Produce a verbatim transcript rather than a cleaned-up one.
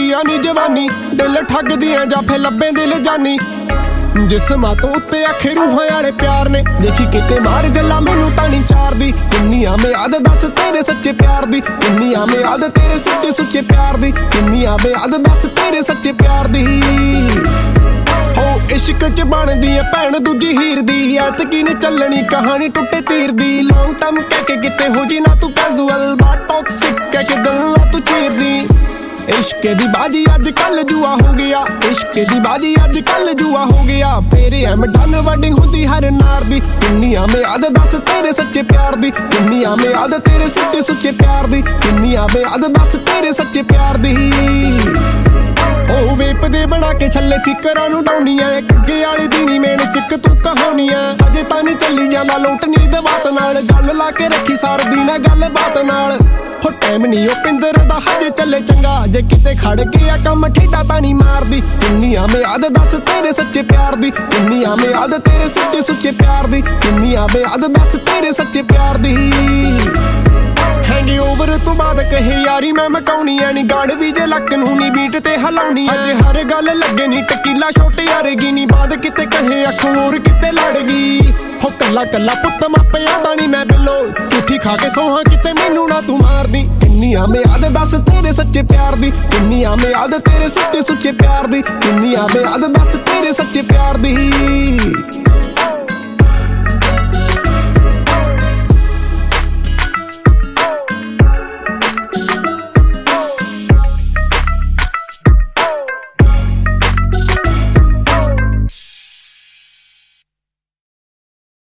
ਆ ਨੀ ਜਵਾਨੀ ਦਿਲ ਠੱਗਦੀਆਂ ਜਾਂ ਫੇ ਲੱਭੇ ਦਿਲ ਜਾਨੀ ਜਿਸਮਾਂ ਤੋਂ ਉੱਤੇ ਆਖੇ ਰੂਹਾਂ ਵਾਲੇ ਪਿਆਰ ਨੇ ਦੇਖੀ ਕਿਤੇ ਮਾਰ ਗੱਲਾਂ ਮੈਨੂੰ ਤਾਂ ਨਹੀਂ ਚਾਰਦੀ ਕਿੰਨੀਆਂ ਮਿਆਦ ਦੱਸ ਤੇਰੇ ਸੱਚੇ ਪਿਆਰ ਦੀ ਕਿੰਨੀਆਂ ਮਿਆਦ ਤੇਰੇ ਸੱਚੇ ਸੁੱਚੇ ਪਿਆਰ ਦੀ ਕਿੰਨੀਆਂ ਮਿਆਦ ਦੱਸ ਤੇਰੇ ਸੱਚੇ ਪਿਆਰ ਦੀ ਹੋ ਇਸ਼ਕ ਚ ਬਣਦੀ ਐ ਭੈਣ ਦੂਜੀ ਹੀਰ ਦੀ ਐਤਕੀ ਨੀ ਚੱਲਣੀ ਕਹਾਣੀ ਟੁੱਟੇ ਤੀਰ ਦੀ ਲੌਂਗ ਟਰਮ ਕਹਿ ਕੇ ਕਿਤੇ ਹੋ ਜੀ ਨਾ ਤੂੰ ਕੈਜ਼ੂਅਲ ਬਾ ਟੌਕਸਿਕ ਕਹਿ ਕੇ ਗੱਲਾਂ ਤੂੰ ਚੀਰਦੀ इश्क दी बाजी अज कल जुआ हो गया इश्क दी बाजी अज कल जुआ हो गया फेरे एम डन वडिंग हुंदी हर नार दी किन्नियां मियाद दस तेरे सच्चे प्यार दी किन्नियां मियाद तेरे सच्चे सुच्चे प्यार दी किन्नियां मियाद दस तेरे सच्चे प्यार दी ओ वेप दे बना के छल्ले फिकरां नूं डाउनियां कग्गे वाली दी नी मेन चिक तू कहानियां अजे तां नी चली जांदा लोट नी दवात नाल गल ला के रखी सार दी ना गल बात नाल हो टाइम नी ओ पिंदर दा हजे चले चंगा जे किते खड़ गया कम ठेडा तां नी मारदी किन्नियां मियाद दस तेरे सच्चे प्यार दी किन्नियां मियाद तेरे सच्चे सुच्चे प्यार दी किन्नियां मियाद दस तेरे सच्चे प्यार दी हैंग ओवर तो बाद कहे यारी मैं मकाउनी ऐ नी गाड़ भी जे लक नूं नी बीट ते हलाउनी अजे हर गल लगे नी टकीला छोटे यारेगी नी बाद किते कहे अख होर किते लड़गी हो कल्ला कल्ला पुत्त मापियां दा नी मैं बिल्लो झूठी खा के सोहां किते मैनू ना तू मारदी किन्नियां मियाद दस तेरे सच्चे प्यार दी किन्नियां मियाद तेरे सच्चे सुच्चे प्यार दी किन्नियां मियाद दस तेरे सच्चे प्यार दी